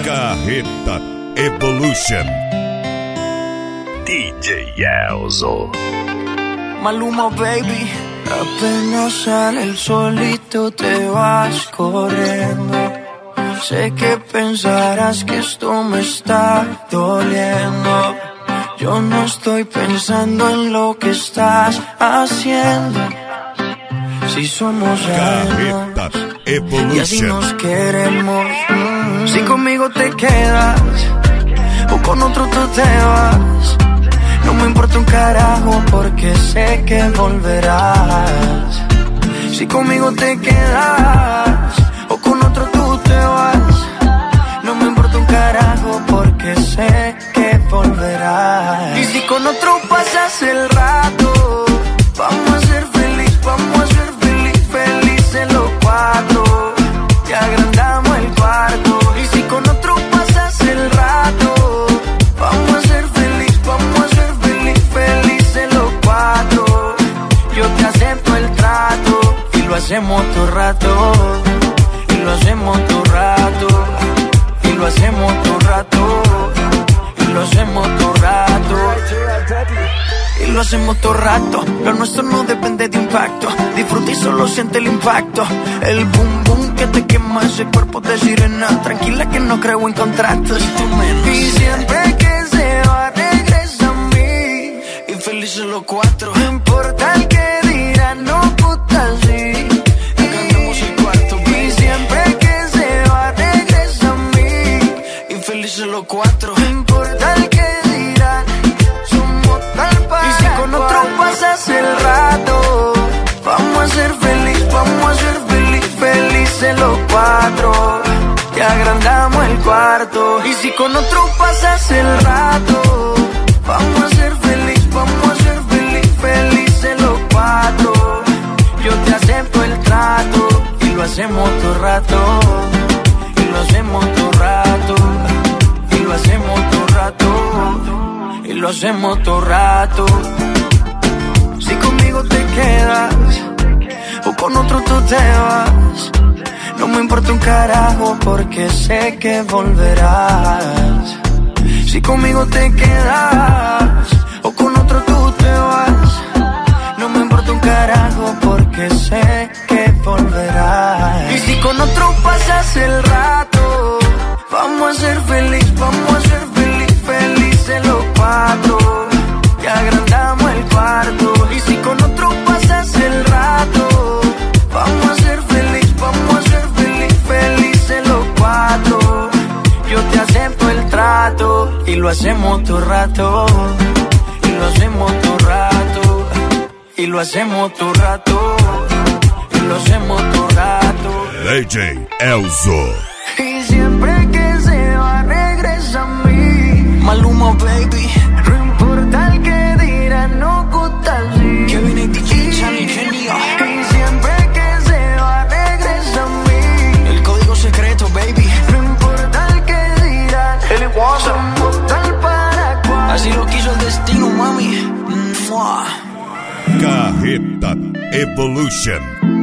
Carreta Evolution. DJ Elzo. Maluma, baby. Apenas sale el solito te vas corriendo. Sé que pensarás que esto me está doliendo. Yo no estoy pensando en lo que estás haciendo. Si somos Carreta y así Evolution. nos queremos. Si conmigo te quedas o con otro tú te vas, no me importa un carajo porque sé que volverás. Si conmigo te quedas o con otro tú te vas, no me importa un carajo porque sé que volverás. Y si con otro pasas el rato, vamos a ser feliz, vamos a ser felices los cuatro. Y agrandamos el cuarto. Y si con otro pasas el rato, vamos a ser feliz, vamos a ser felices los cuatro. Yo te acepto el trato y lo hacemos todo rato. Y lo hacemos todo rato. Y lo hacemos todo rato. Y lo hacemos todo rato. Y lo hacemos todo rato. Lo nuestro no depende de impacto. Disfruta y solo siente el impacto. El boom boom que te quema ese cuerpo de sirena. Tranquila que no creo en contratos. Y siempre que se va regresa a mí. Y felices los cuatro. No importa el que dirán, no puta sí. Cantamos el cuarto. Y siempre que se va regresa a mí. Y felices los cuatro. No importa el que dirán, somos tal para. Y si con otro pasas el rato, vamos a ser feliz, vamos a ser felices los cuatro. Te agrandamos el cuarto. Y si con otro pasas el rato, vamos a ser feliz, vamos a ser felices los cuatro. Yo te acepto el trato y lo hacemos todo rato. Y lo hacemos todo rato. Y lo hacemos todo rato. Y lo hacemos todo rato. Si conmigo te quedas o con otro tú te vas, no me importa un carajo porque sé que volverás. Si conmigo te quedas o con otro tú te vas, no me importa un carajo porque sé que volverás. Y si con otro pasas el rato, vamos a ser feliz, vamos a ser felices los cuatro. Y agrandamos el cuarto. Y si con otro pasas el rato, vamos a ser feliz, vamos a ser felices los cuatro. Yo te acepto el trato y lo hacemos todo rato. Y lo hacemos todo rato. Y lo hacemos todo rato. Y lo hacemos todo rato. DJ Elzo. Y siempre que se va regresa a mí. Maluma, baby. No importa el que dirán, no gusta así. Kevin y DJ Chani Genio. Y siempre que se va regresa a mí. El código secreto, baby. No importa el que dirán, somos tal para cual. Así lo quiso el destino, mami. Mua. Carreta Evolution.